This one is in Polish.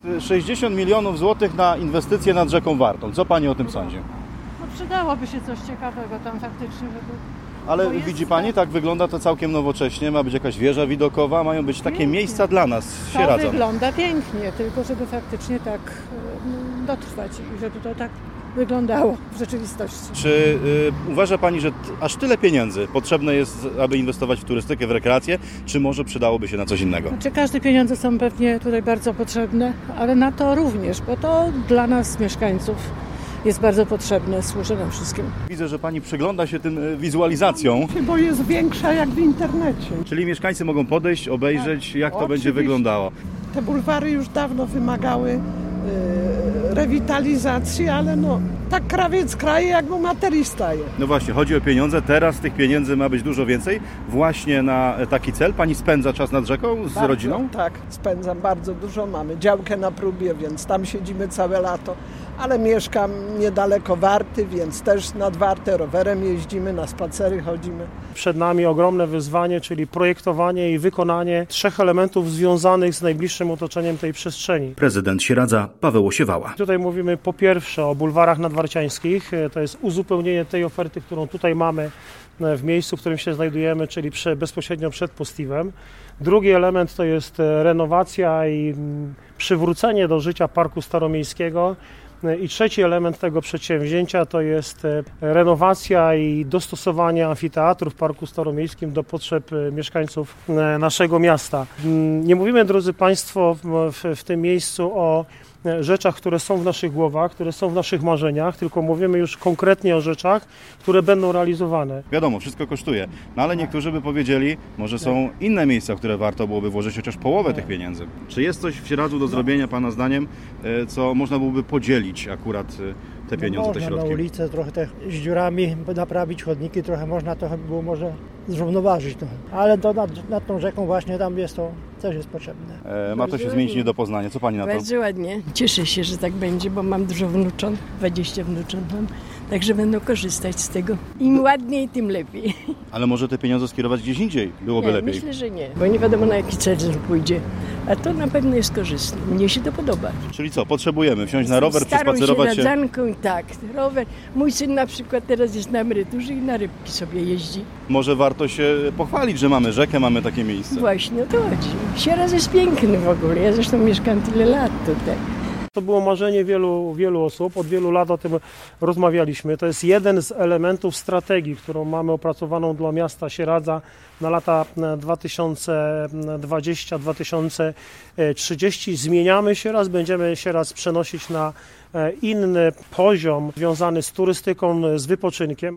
60 milionów złotych na inwestycje nad rzeką Wartą. Co Pani o tym sądzi? No przydałoby się coś ciekawego tam faktycznie, żeby... Ale widzi Pani, tak wygląda to całkiem nowocześnie. Ma być jakaś wieża widokowa, mają być takie miejsca dla nas, To Sieradza. wygląda pięknie, tylko żeby faktycznie tak dotrwać i żeby to tak wyglądało w rzeczywistości. Czy uważa Pani, że aż tyle pieniędzy potrzebne jest, aby inwestować w turystykę, w rekreację, czy może przydałoby się na coś innego? Znaczy każde pieniądze są pewnie tutaj bardzo potrzebne, ale na to również, bo to dla nas mieszkańców jest bardzo potrzebne, służy nam wszystkim. Widzę, że Pani przygląda się tym wizualizacjom. Bo jest większa jak w internecie. Czyli mieszkańcy mogą podejść, obejrzeć, jak to będzie Oczywiście. wyglądało. Te bulwary już dawno wymagały rewitalizacji, ale tak krawiec kraje, jak mu materii staje. No właśnie, chodzi o pieniądze. Teraz tych pieniędzy ma być dużo więcej. Właśnie na taki cel. Pani spędza czas nad rzeką z rodziną? Tak, spędzam bardzo dużo. Mamy działkę na Próbie, więc tam siedzimy całe lato. Ale mieszkam niedaleko Warty, więc też nad Wartę rowerem jeździmy, na spacery chodzimy. Przed nami ogromne wyzwanie, czyli projektowanie i wykonanie 3 elementów związanych z najbliższym otoczeniem tej przestrzeni. Prezydent Sieradza Paweł Osiewała. Tutaj mówimy po pierwsze o bulwarach nadwarciańskich. To jest uzupełnienie tej oferty, którą tutaj mamy w miejscu, w którym się znajdujemy, czyli bezpośrednio przed Postiwem. Drugi element to jest renowacja i przywrócenie do życia Parku Staromiejskiego. I trzeci element tego przedsięwzięcia to jest renowacja i dostosowanie amfiteatru w Parku Staromiejskim do potrzeb mieszkańców naszego miasta. Nie mówimy, drodzy Państwo, w tym miejscu o rzeczach, które są w naszych głowach, które są w naszych marzeniach, tylko mówimy już konkretnie o rzeczach, które będą realizowane. Wiadomo, wszystko kosztuje, no ale niektórzy by powiedzieli, może są inne miejsca, w które warto byłoby włożyć chociaż połowę tych pieniędzy. Czy jest coś w Sieradzu do zrobienia, Pana zdaniem, co można byłoby podzielić akurat te pieniądze, te Można środki? na ulicę trochę z dziurami naprawić chodniki, trochę można to było może zrównoważyć trochę. Ale nad tą rzeką właśnie tam jest to też jest potrzebne. Ma to się zmienić nie do poznania. Co Pani na to? Bardzo ładnie. Cieszę się, że tak będzie, bo mam dużo wnucząt, 20 wnucząt mam, także będą korzystać z tego. Im ładniej, tym lepiej. Ale może te pieniądze skierować gdzieś indziej? Byłoby Nie, lepiej. myślę, że nie, bo nie wiadomo na jaki cel pójdzie. A to na pewno jest korzystne. Mnie się to podoba. Czyli co, potrzebujemy wsiąść na rower, Starą przespacerować się? sieradzanką i tak, rower. Mój syn na przykład teraz jest na emeryturze i na rybki sobie jeździ. Może warto się pochwalić, że mamy rzekę, mamy takie miejsce. Właśnie o to chodzi. Sieradz jest piękny w ogóle. Ja zresztą mieszkam tyle lat tutaj. To było marzenie wielu osób, od wielu lat o tym rozmawialiśmy. To jest jeden z elementów strategii, którą mamy opracowaną dla miasta Sieradza na lata 2020-2030. Zmieniamy Sieradz, będziemy Sieradz przenosić na inny poziom związany z turystyką, z wypoczynkiem.